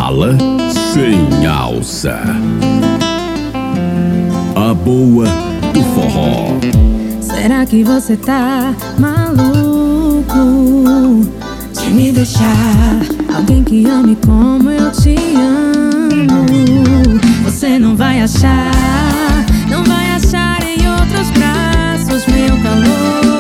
Mala sem alça. A boa do forró. Será que você tá maluco de me deixar? Alguém que ame como eu te amo. Você não vai achar em outros braços meu calor.